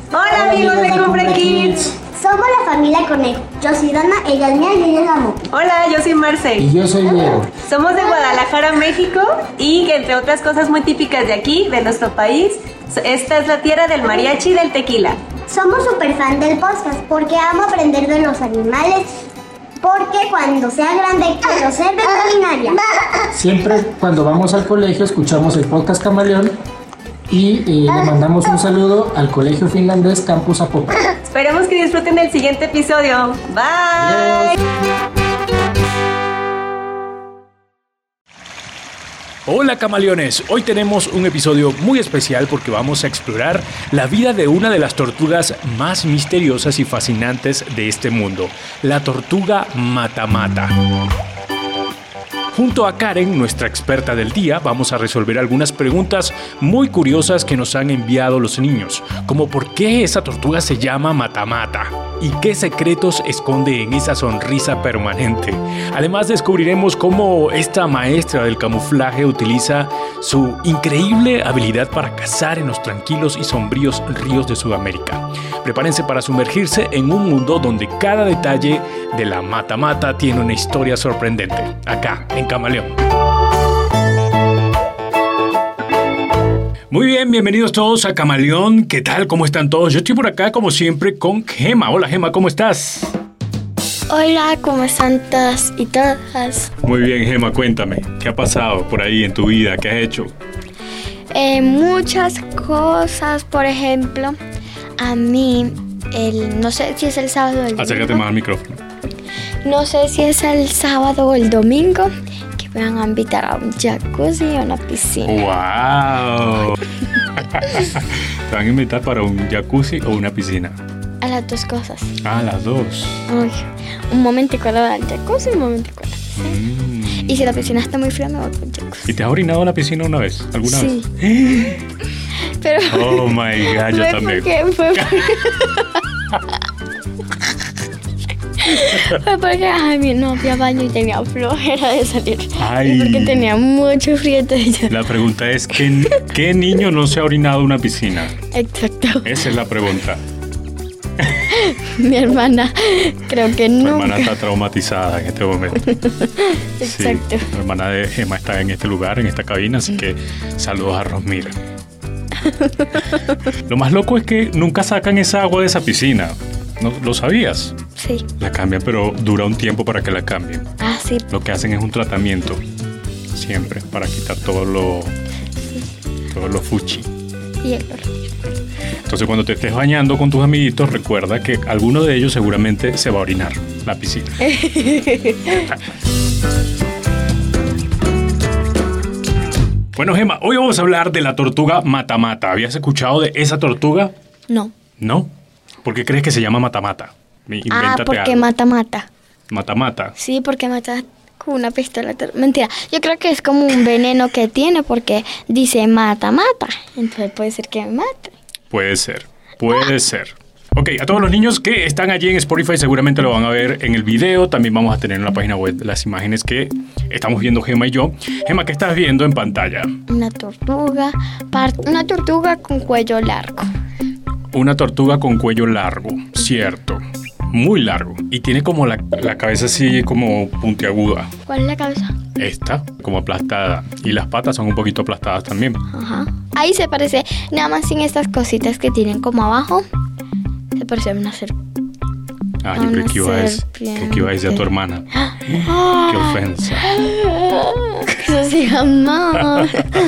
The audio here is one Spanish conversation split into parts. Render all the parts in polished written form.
Hola amigos de Cumbre Kids. Somos la familia Conejo. Yo soy Dana, ella es Mía y ella es Amor. Hola, yo soy Marce. Y yo soy Diego. Somos de Guadalajara, México, y que entre otras cosas muy típicas de aquí, de nuestro país, esta es la tierra del mariachi y del tequila. Somos súper fan del podcast porque amo aprender de los animales. Porque cuando sea grande quiero ser veterinaria. Siempre cuando vamos al colegio escuchamos el podcast Camaleón y le mandamos un saludo al Colegio Finlandés Campus Zapopan. Esperemos que disfruten del siguiente episodio. Bye. Adiós. Hola camaleones, hoy tenemos un episodio muy especial porque vamos a explorar la vida de una de las tortugas más misteriosas y fascinantes de este mundo, la tortuga mata-mata. Junto a Karen, nuestra experta del día, vamos a resolver algunas preguntas muy curiosas que nos han enviado los niños, como por qué esa tortuga se llama mata-mata y qué secretos esconde en esa sonrisa permanente. Además descubriremos cómo esta maestra del camuflaje utiliza su increíble habilidad para cazar en los tranquilos y sombríos ríos de Sudamérica. Prepárense para sumergirse en un mundo donde cada detalle de la mata-mata tiene una historia sorprendente, acá en Camaleón. Muy bien, bienvenidos todos a Camaleón. ¿Qué tal? ¿Cómo están todos? Yo estoy por acá como siempre con Gema. Hola Gema, ¿cómo estás? Hola, ¿cómo están todas y todas? Muy bien Gema, cuéntame, ¿qué ha pasado por ahí en tu vida? ¿Qué has hecho? Muchas cosas, por ejemplo, a mí, no sé si es el sábado o el domingo. Acércate más al micrófono. No sé si es el sábado o el domingo que me van a invitar a un jacuzzi o a una piscina. ¡Wow! ¿Te van a invitar para un jacuzzi o una piscina? A las dos cosas. Ah, las dos. Uy, un momentico al jacuzzi y un momentico a la piscina. Y si la piscina está muy fría, me voy con jacuzzi. ¿Y te has orinado en la piscina una vez? ¿Alguna Sí. vez? Pero Oh my God, yo también. Fue porque ay, no fui a baño y tenía flojera de salir. Ay. Y porque tenía mucho frío. Entonces La pregunta es, ¿qué niño no se ha orinado en una piscina? Exacto. Esa es la pregunta. Mi hermana, creo que Tu nunca. hermana está traumatizada en este momento. Exacto. Sí, la hermana de Gema está en este lugar, en esta cabina, así que saludos a Rosmira. Lo más loco es que nunca sacan esa agua de esa piscina. ¿No lo sabías? Sí. La cambian, pero dura un tiempo para que la cambien. Ah, sí. Lo que hacen es un tratamiento, siempre, para quitar todo lo fuchi. Y el olor. Entonces, cuando te estés bañando con tus amiguitos, recuerda que alguno de ellos seguramente se va a orinar la piscina. Bueno, Gema, hoy vamos a hablar de la tortuga mata-mata. ¿Habías escuchado de esa tortuga? No. ¿No? ¿Por qué crees que se llama mata-mata? Invéntate Porque algo. mata. Mata-mata. Sí, porque mata con una pistola. Mentira. Yo creo que es como un veneno que tiene porque dice mata. Entonces puede ser que me mate. Puede ser. Ok, a todos los niños que están allí en Spotify seguramente lo van a ver en el video. También vamos a tener en la página web las imágenes que estamos viendo Gema y yo. Gema, ¿qué estás viendo en pantalla? Una tortuga con cuello largo. Una tortuga con cuello largo, cierto. Muy largo. Y tiene como la cabeza así como puntiaguda. ¿Cuál es la cabeza? Esta, como aplastada. Y las patas son un poquito aplastadas también. Ajá. Ahí se parece, nada más sin estas cositas que tienen como abajo. Se parece a una serpiente. Ah, yo creo que iba a decir a tu hermana. Qué ofensa. Eso se llama.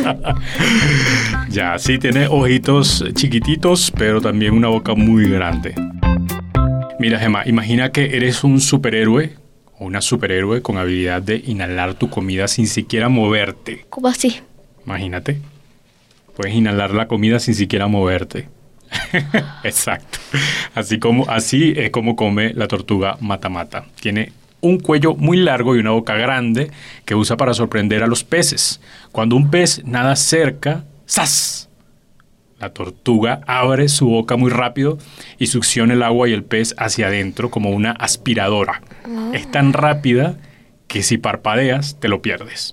Ya, sí tiene ojitos chiquititos, pero también una boca muy grande. Mira, Gema, imagina que eres un superhéroe o una superhéroe con habilidad de inhalar tu comida sin siquiera moverte. ¿Cómo así? Imagínate. Puedes inhalar la comida sin siquiera moverte. Exacto. Así es como come la tortuga mata-mata. Tiene un cuello muy largo y una boca grande que usa para sorprender a los peces. Cuando un pez nada cerca, ¡zas!, la tortuga abre su boca muy rápido y succiona el agua y el pez hacia adentro como una aspiradora. Es tan rápida que si parpadeas te lo pierdes.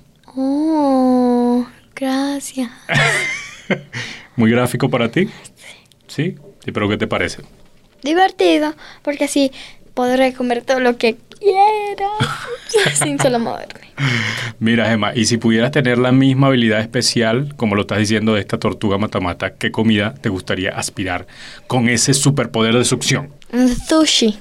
Oh, gracias. ¿Muy gráfico para ti? ¿Sí? Sí, pero ¿qué te parece? Divertido, porque así podré comer todo lo que quiera sin solo moverme. Mira, Gemma, y si pudieras tener la misma habilidad especial, como lo estás diciendo de esta tortuga matamata, ¿qué comida te gustaría aspirar con ese superpoder de succión? Un sushi.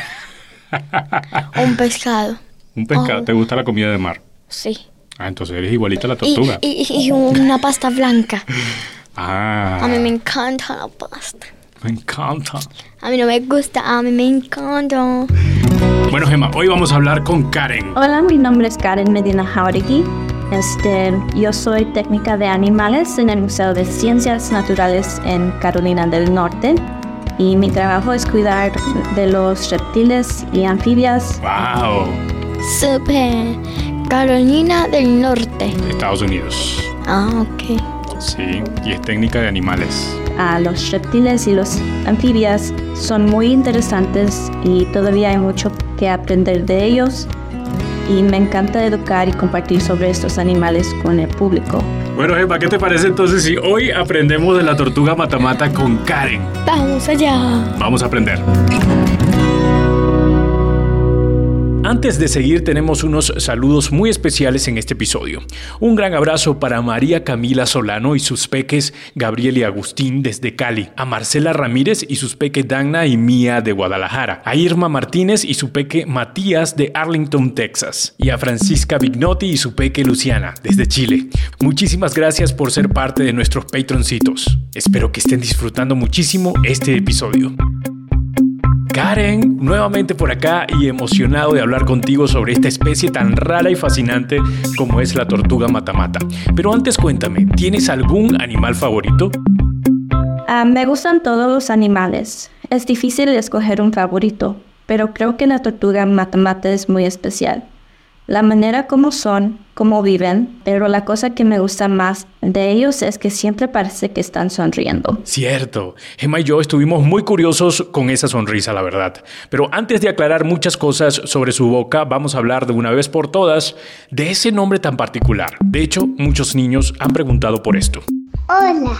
Un pescado. ¿Un pescado? Oh. ¿Te gusta la comida de mar? Sí. Ah, entonces eres igualita a la tortuga. Y una pasta blanca. Ah, A mí me encanta la pasta. me encanta. A mí no me gusta, a mí me encanta. Bueno, Gemma, hoy vamos a hablar con Karen. Hola, mi nombre es Karen Medina Jauregui. Yo soy técnica de animales en el Museo de Ciencias Naturales en Carolina del Norte. Y mi trabajo es cuidar de los reptiles y anfibias. ¡Wow! Super. Carolina del Norte. Estados Unidos. Ah, ok. Sí, y es técnica de animales. Los reptiles y los anfibias son muy interesantes y todavía hay mucho que aprender de ellos. Y me encanta educar y compartir sobre estos animales con el público. Bueno, Gemma, ¿qué te parece entonces si hoy aprendemos de la tortuga matamata con Karen? Vamos allá. Vamos a aprender. Antes de seguir, tenemos unos saludos muy especiales en este episodio. Un gran abrazo para María Camila Solano y sus peques Gabriel y Agustín desde Cali, a Marcela Ramírez y sus peques Dagna y Mía de Guadalajara, a Irma Martínez y su peque Matías de Arlington, Texas, y a Francisca Vignotti y su peque Luciana desde Chile. Muchísimas gracias por ser parte de nuestros patroncitos. Espero que estén disfrutando muchísimo este episodio. Karen, nuevamente por acá y emocionado de hablar contigo sobre esta especie tan rara y fascinante como es la tortuga matamata. Pero antes cuéntame, ¿tienes algún animal favorito? Me gustan todos los animales. Es difícil escoger un favorito, pero creo que la tortuga matamata es muy especial. La manera como son, cómo viven, pero la cosa que me gusta más de ellos es que siempre parece que están sonriendo. Cierto, Gemma y yo estuvimos muy curiosos con esa sonrisa, la verdad. Pero antes de aclarar muchas cosas sobre su boca, vamos a hablar de una vez por todas de ese nombre tan particular. De hecho, muchos niños han preguntado por esto. Hola,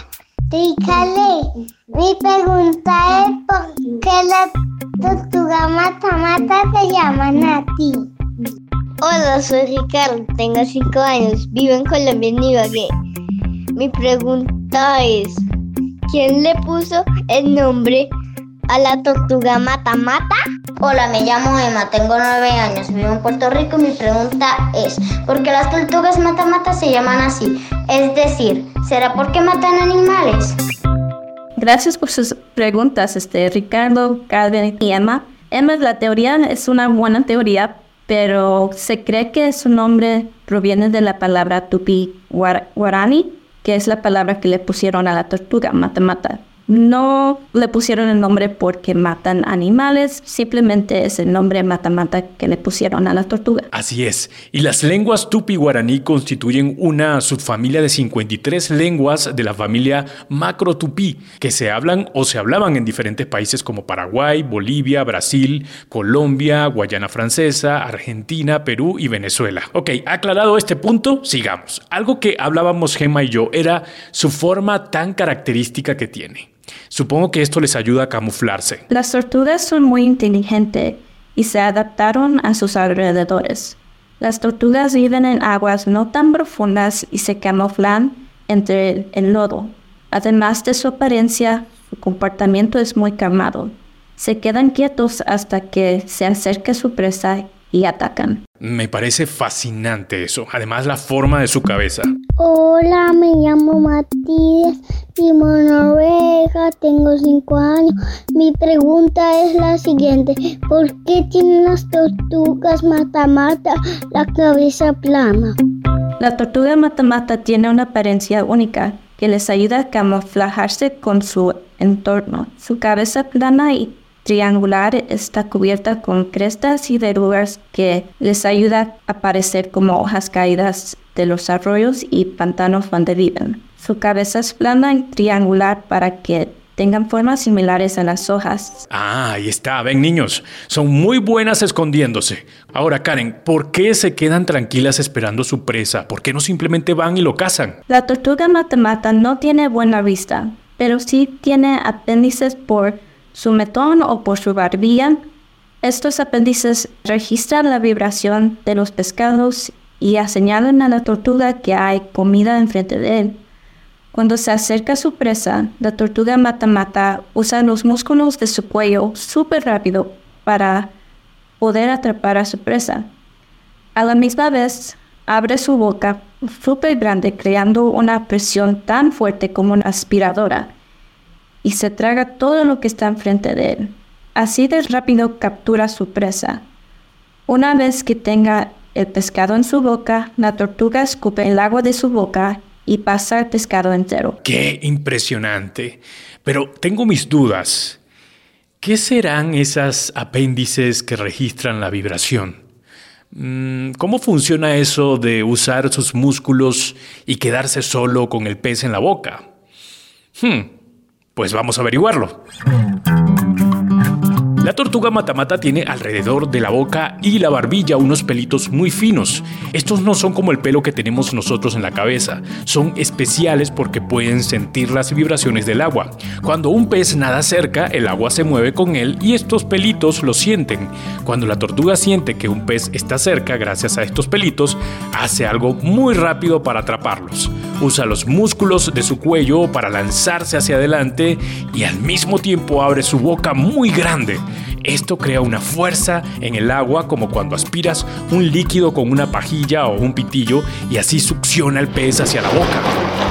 Ricale. Mi pregunta es ¿por qué la tortuga matamata te llaman a ti? Hola, soy Ricardo, tengo 5 años, vivo en Colombia, en Ibagué. Mi pregunta es, ¿quién le puso el nombre a la tortuga matamata? Hola, me llamo Emma, tengo 9 años, vivo en Puerto Rico y mi pregunta es ¿por qué las tortugas matamata se llaman así? Es decir, ¿será porque matan animales? Gracias por sus preguntas, Ricardo, Calvin y Emma. Emma, la teoría es una buena teoría, pero se cree que su nombre proviene de la palabra tupi-guarani, que es la palabra que le pusieron a la tortuga matamata. No le pusieron el nombre porque matan animales, simplemente es el nombre matamata que le pusieron a la tortuga. Así es, y las lenguas tupi-guaraní constituyen una subfamilia de 53 lenguas de la familia macro-tupí, que se hablan o se hablaban en diferentes países como Paraguay, Bolivia, Brasil, Colombia, Guayana Francesa, Argentina, Perú y Venezuela. Ok, aclarado este punto, sigamos. Algo que hablábamos Gemma y yo era su forma tan característica que tiene. Supongo que esto les ayuda a camuflarse. Las tortugas son muy inteligentes y se adaptaron a sus alrededores. Las tortugas viven en aguas no tan profundas y se camuflan entre el lodo. Además de su apariencia, su comportamiento es muy calmado. Se quedan quietos hasta que se acerca su presa y atacan. Me parece fascinante eso, además la forma de su cabeza. Hola, me llamo Matías, vivo en Noruega, tengo 5 años. Mi pregunta es la siguiente, ¿por qué tienen las tortugas matamata la cabeza plana? La tortuga matamata tiene una apariencia única que les ayuda a camuflarse con su entorno. Su cabeza plana y triangular está cubierta con crestas y verrugas que les ayuda a parecer como hojas caídas de los arroyos y pantanos donde viven. Su cabeza es plana y triangular para que tengan formas similares a las hojas. Ah, ahí está, ven niños, son muy buenas escondiéndose. Ahora Karen, ¿por qué se quedan tranquilas esperando su presa? ¿Por qué no simplemente van y lo cazan? La tortuga matamata no tiene buena vista. pero si tiene apéndices por su mentón o por su barbilla, estos apéndices registran la vibración de los pescados y señalan a la tortuga que hay comida enfrente de él. Cuando se acerca a su presa, la tortuga mata-mata usa los músculos de su cuello súper rápido para poder atrapar a su presa. A la misma vez, abre su boca súper grande, creando una presión tan fuerte como una aspiradora, y se traga todo lo que está enfrente de él. Así de rápido captura su presa. Una vez que tenga el pescado en su boca, la tortuga escupe el agua de su boca y pasa el pescado entero. ¡Qué impresionante! Pero tengo mis dudas. ¿Qué serán esas apéndices que registran la vibración? ¿Cómo funciona eso de usar sus músculos y quedarse solo con el pez en la boca? Pues vamos a averiguarlo. La tortuga mata-mata tiene alrededor de la boca y la barbilla unos pelitos muy finos. Estos no son como el pelo que tenemos nosotros en la cabeza. Son especiales porque pueden sentir las vibraciones del agua. Cuando un pez nada cerca, el agua se mueve con él y estos pelitos lo sienten. Cuando la tortuga siente que un pez está cerca, gracias a estos pelitos, hace algo muy rápido para atraparlos. Usa los músculos de su cuello para lanzarse hacia adelante y al mismo tiempo abre su boca muy grande. Esto crea una fuerza en el agua como cuando aspiras un líquido con una pajilla o un pitillo y así succiona el pez hacia la boca.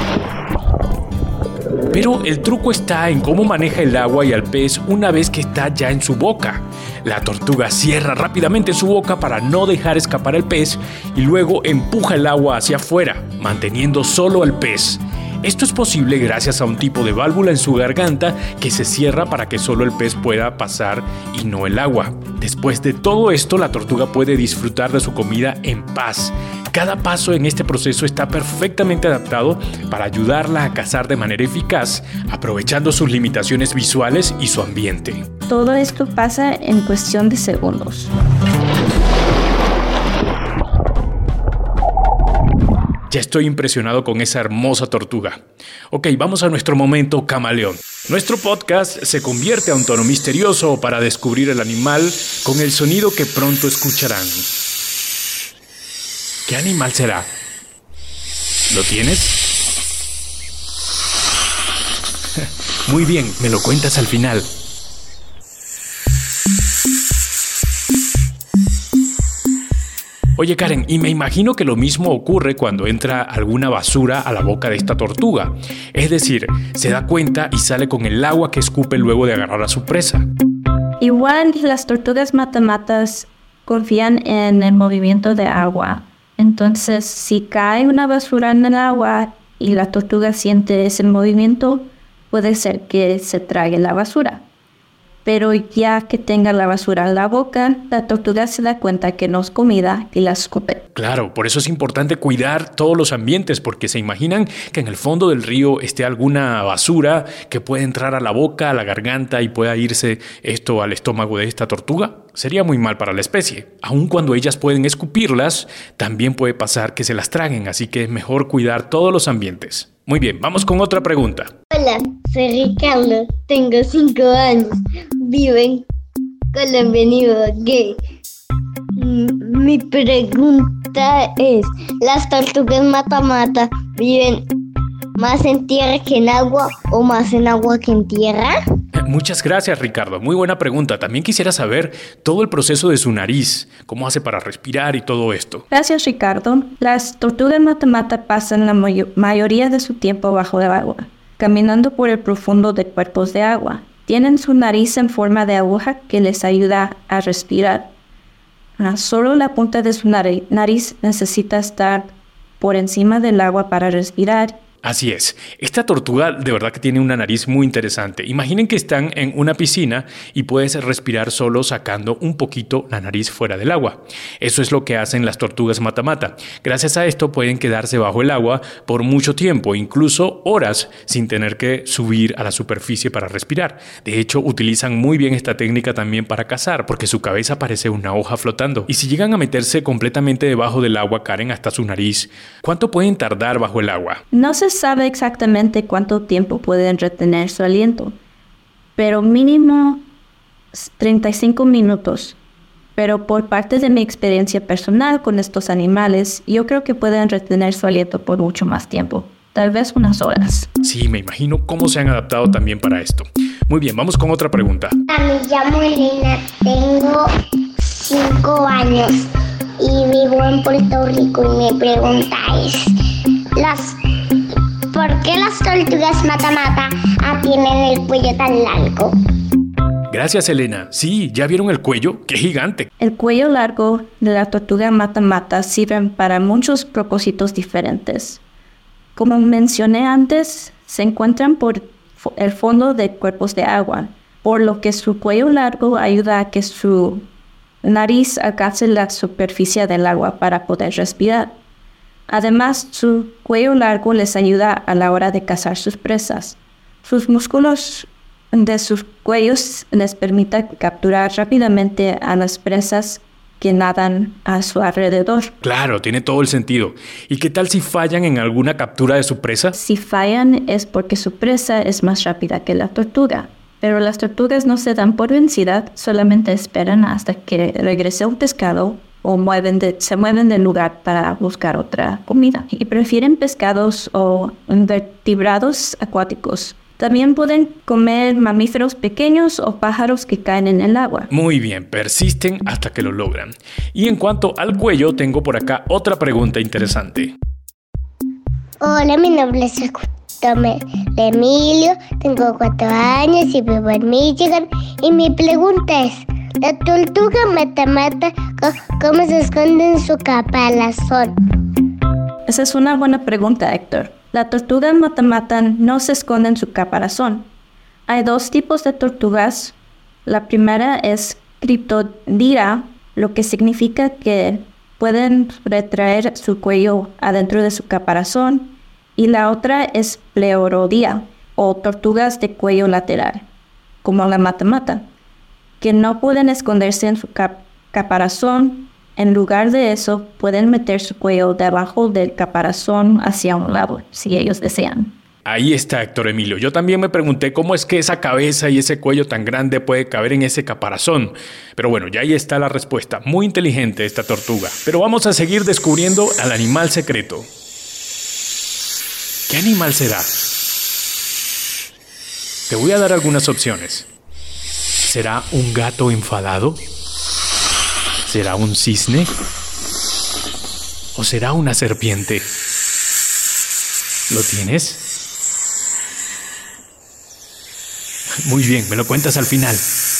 Pero el truco está en cómo maneja el agua y al pez una vez que está ya en su boca. La tortuga cierra rápidamente su boca para no dejar escapar al pez y luego empuja el agua hacia afuera, manteniendo solo al pez. Esto es posible gracias a un tipo de válvula en su garganta que se cierra para que solo el pez pueda pasar y no el agua. Después de todo esto, la tortuga puede disfrutar de su comida en paz. Cada paso en este proceso está perfectamente adaptado para ayudarla a cazar de manera eficaz, aprovechando sus limitaciones visuales y su ambiente. Todo esto pasa en cuestión de segundos. Ya estoy impresionado con esa hermosa tortuga. Ok, vamos a nuestro momento camaleón. Nuestro podcast se convierte a un tono misterioso para descubrir el animal con el sonido que pronto escucharán. ¿Qué animal será? ¿Lo tienes? Muy bien, me lo cuentas al final. Oye Karen, y me imagino que lo mismo ocurre cuando entra alguna basura a la boca de esta tortuga. Es decir, se da cuenta y sale con el agua que escupe luego de agarrar a su presa. Igual las tortugas mata-matas confían en el movimiento de agua. Entonces, si cae una basura en el agua y la tortuga siente ese movimiento, puede ser que se trague la basura. Pero ya que tenga la basura en la boca, la tortuga se da cuenta que no es comida y la escupe. Claro, por eso es importante cuidar todos los ambientes, porque se imaginan que en el fondo del río esté alguna basura que puede entrar a la boca, a la garganta y pueda irse esto al estómago de esta tortuga. Sería muy mal para la especie. Aun cuando ellas pueden escupirlas, también puede pasar que se las traguen, así que es mejor cuidar todos los ambientes. Muy bien, vamos con otra pregunta. Hola, soy Ricardo, tengo 5 años, vivo en Colombia, en Ibagué. Mi pregunta es, ¿las tortugas mata-mata viven más en tierra que en agua o más en agua que en tierra? Muchas gracias, Ricardo. Muy buena pregunta. También quisiera saber todo el proceso de su nariz, cómo hace para respirar y todo esto. Gracias, Ricardo. Las tortugas mata-mata pasan la mayoría de su tiempo bajo el agua, caminando por el profundo de cuerpos de agua. Tienen su nariz en forma de aguja que les ayuda a respirar. Solo la punta de su nariz necesita estar por encima del agua para respirar. Así es. Esta tortuga de verdad que tiene una nariz muy interesante. Imaginen que están en una piscina y puedes respirar solo sacando un poquito la nariz fuera del agua. Eso es lo que hacen las tortugas mata-mata. Gracias a esto pueden quedarse bajo el agua por mucho tiempo, incluso horas, sin tener que subir a la superficie para respirar. De hecho, utilizan muy bien esta técnica también para cazar, porque su cabeza parece una hoja flotando. Y si llegan a meterse completamente debajo del agua, Karen, hasta su nariz, ¿cuánto pueden tardar bajo el agua? No se se sabe exactamente cuánto tiempo pueden retener su aliento, pero mínimo 35 minutos. Pero por parte de mi experiencia personal con estos animales, yo creo que pueden retener su aliento por mucho más tiempo, tal vez unas horas. Sí, me imagino cómo se han adaptado también para esto. Muy bien, vamos con otra pregunta. Me llamo Elena, tengo 5 años y vivo en Puerto Rico y mi pregunta es, ¿por qué las tortugas mata-mata tienen el cuello tan largo? Gracias, Elena. Sí, ¿ya vieron el cuello? ¡Qué gigante! El cuello largo de la tortuga mata-mata sirve para muchos propósitos diferentes. Como mencioné antes, se encuentran por el fondo de cuerpos de agua, por lo que su cuello largo ayuda a que su nariz alcance la superficie del agua para poder respirar. Además, su cuello largo les ayuda a la hora de cazar sus presas. Sus músculos de sus cuellos les permiten capturar rápidamente a las presas que nadan a su alrededor. Claro, tiene todo el sentido. ¿Y qué tal si fallan en alguna captura de su presa? Si fallan es porque su presa es más rápida que la tortuga. Pero las tortugas no se dan por vencida, solamente esperan hasta que regrese un pescado o se mueven del lugar para buscar otra comida. Y prefieren pescados o invertebrados acuáticos. También pueden comer mamíferos pequeños o pájaros que caen en el agua. Muy bien, persisten hasta que lo logran. Y en cuanto al cuello, tengo por acá otra pregunta interesante. Hola, mi nombre es Emilio, tengo 4 años y vivo en Michigan. Y mi pregunta es, ¿la tortuga mata-mata cómo se esconde en su caparazón? Esa es una buena pregunta, Héctor. La tortuga mata-mata no se esconde en su caparazón. Hay 2 tipos de tortugas. La primera es criptodira, lo que significa que pueden retraer su cuello adentro de su caparazón. Y la otra es pleurodía, o tortugas de cuello lateral, como la mata-mata, que no pueden esconderse en su caparazón. En lugar de eso, pueden meter su cuello debajo del caparazón hacia un lado, si ellos desean. Ahí está, Héctor Emilio. Yo también me pregunté cómo es que esa cabeza y ese cuello tan grande puede caber en ese caparazón. Pero bueno, ya ahí está la respuesta. Muy inteligente esta tortuga. Pero vamos a seguir descubriendo al animal secreto. ¿Qué animal será? Te voy a dar algunas opciones. ¿Será un gato enfadado? ¿Será un cisne? ¿O será una serpiente? ¿Lo tienes? Muy bien, me lo cuentas al final.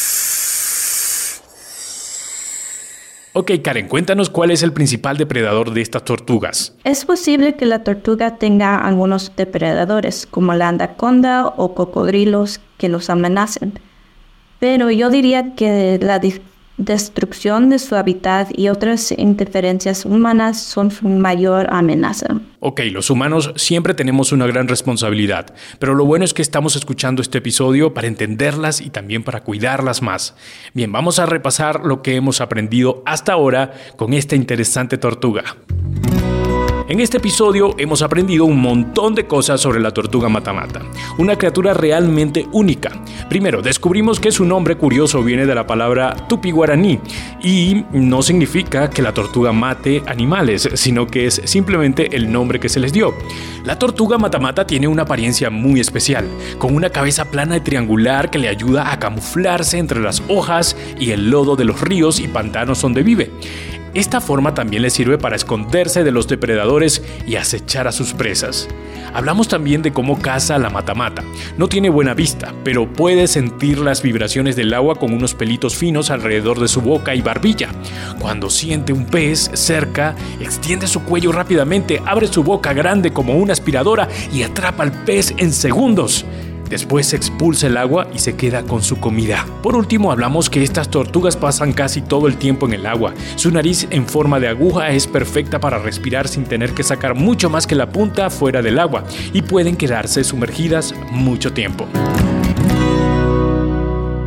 Ok, Karen, cuéntanos cuál es el principal depredador de estas tortugas. Es posible que la tortuga tenga algunos depredadores, como la anaconda o cocodrilos que los amenacen. Pero yo diría que la destrucción de su hábitat y otras interferencias humanas son su mayor amenaza. Ok, los humanos siempre tenemos una gran responsabilidad, pero lo bueno es que estamos escuchando este episodio para entenderlas y también para cuidarlas más. Bien, vamos a repasar lo que hemos aprendido hasta ahora con esta interesante tortuga. En este episodio hemos aprendido un montón de cosas sobre la tortuga mata-mata, una criatura realmente única. Primero, descubrimos que su nombre curioso viene de la palabra tupi-guaraní y no significa que la tortuga mate animales, sino que es simplemente el nombre que se les dio. La tortuga mata-mata tiene una apariencia muy especial, con una cabeza plana y triangular que le ayuda a camuflarse entre las hojas y el lodo de los ríos y pantanos donde vive. Esta forma también le sirve para esconderse de los depredadores y acechar a sus presas. Hablamos también de cómo caza la mata-mata. No tiene buena vista, pero puede sentir las vibraciones del agua con unos pelitos finos alrededor de su boca y barbilla. Cuando siente un pez cerca, extiende su cuello rápidamente, abre su boca grande como una aspiradora y atrapa al pez en segundos. Después expulsa el agua y se queda con su comida. Por último, hablamos que estas tortugas pasan casi todo el tiempo en el agua. Su nariz en forma de aguja es perfecta para respirar sin tener que sacar mucho más que la punta fuera del agua y pueden quedarse sumergidas mucho tiempo.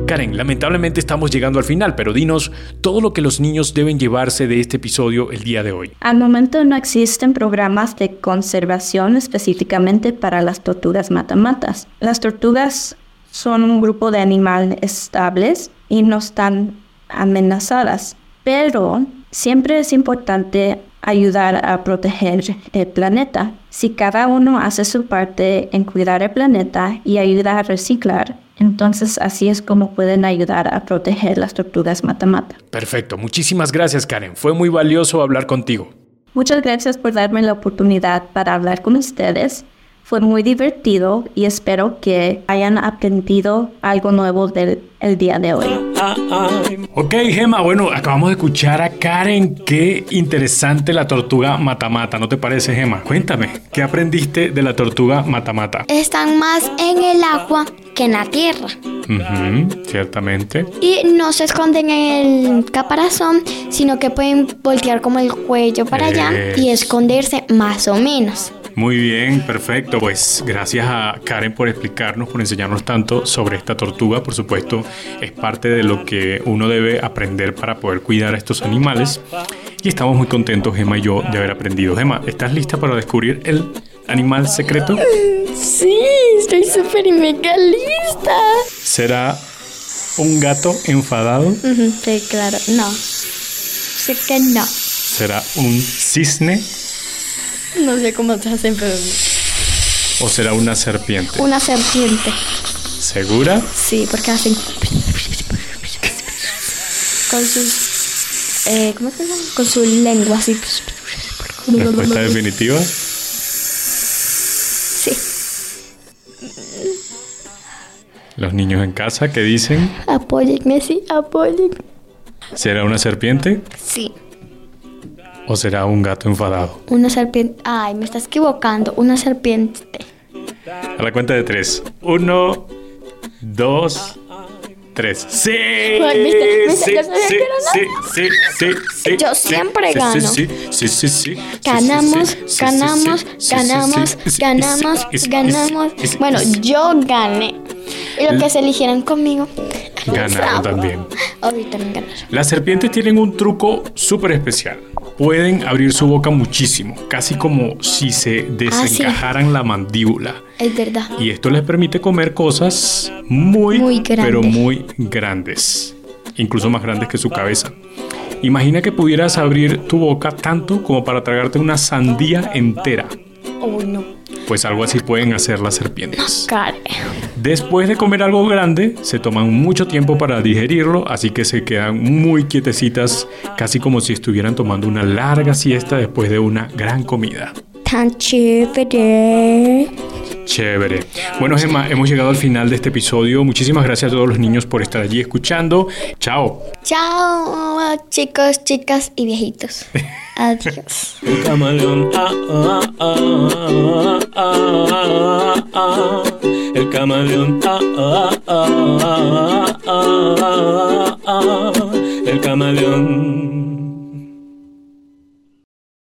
Karen, lamentablemente estamos llegando al final, pero dinos todo lo que los niños deben llevarse de este episodio el día de hoy. Al momento no existen programas de conservación específicamente para las tortugas matamatas. Las tortugas son un grupo de animales estables y no están amenazadas, pero siempre es importante ayudar a proteger el planeta. Si cada uno hace su parte en cuidar el planeta y ayuda a reciclar, entonces así es como pueden ayudar a proteger las tortugas matamata. Perfecto, muchísimas gracias, Karen. Fue muy valioso hablar contigo. Muchas gracias por darme la oportunidad para hablar con ustedes. Fue muy divertido y espero que hayan aprendido algo nuevo del día de hoy. Ok, Gemma, bueno, acabamos de escuchar a Karen. Qué interesante la tortuga matamata, ¿no te parece, Gemma? Cuéntame, ¿qué aprendiste de la tortuga matamata? Están más en el agua que en la tierra. Ciertamente. Y no se esconden en el caparazón, sino que pueden voltear como el cuello para allá y esconderse más o menos. Muy bien, perfecto. Pues gracias a Karen por explicarnos, por enseñarnos tanto sobre esta tortuga. Por supuesto, es parte de lo que uno debe aprender para poder cuidar a estos animales. Y estamos muy contentos, Gemma y yo, de haber aprendido. Gemma, ¿estás lista para descubrir el animal secreto? Sí, estoy súper y mega lista. ¿Será un gato enfadado? Sí, claro. No. Sé que no. ¿Será un cisne? No sé cómo se hacen, pero... ¿O será una serpiente? Una serpiente. ¿Segura? Sí, porque hacen... Con sus... ¿cómo se llama? Con su lengua, así. ¿Respuesta definitiva? Sí. Los niños en casa, ¿qué dicen? Apóyenme, sí, apóyenme. ¿Será una serpiente? Sí. ¿O será un gato enfadado? Una serpiente... Ay, me estás equivocando. Una serpiente. A la cuenta de 3. 1, 2, 3. ¡Sí! Sí. Yo siempre gano. Sí. Ganamos. Bueno, yo gané. Y lo que se eligieran conmigo. Ganaron también. Obvio, también ganaron. Las serpientes tienen un truco súper especial. Pueden abrir su boca muchísimo, casi como si se desencajaran la mandíbula. Es verdad. Y esto les permite comer cosas muy grandes. pero muy grandes. Incluso más grandes que su cabeza. Imagina que pudieras abrir tu boca tanto como para tragarte una sandía entera. Oh, no. Pues algo así pueden hacer las serpientes. Care. Después de comer algo grande, se toman mucho tiempo para digerirlo, así que se quedan muy quietecitas, casi como si estuvieran tomando una larga siesta después de una gran comida. Tan chévere. Chévere. Bueno, Gemma, hemos llegado al final de este episodio. Muchísimas gracias a todos los niños por estar allí escuchando. Chao. Chao, chicos, chicas y viejitos. Adiós. El camaleón, el camaleón,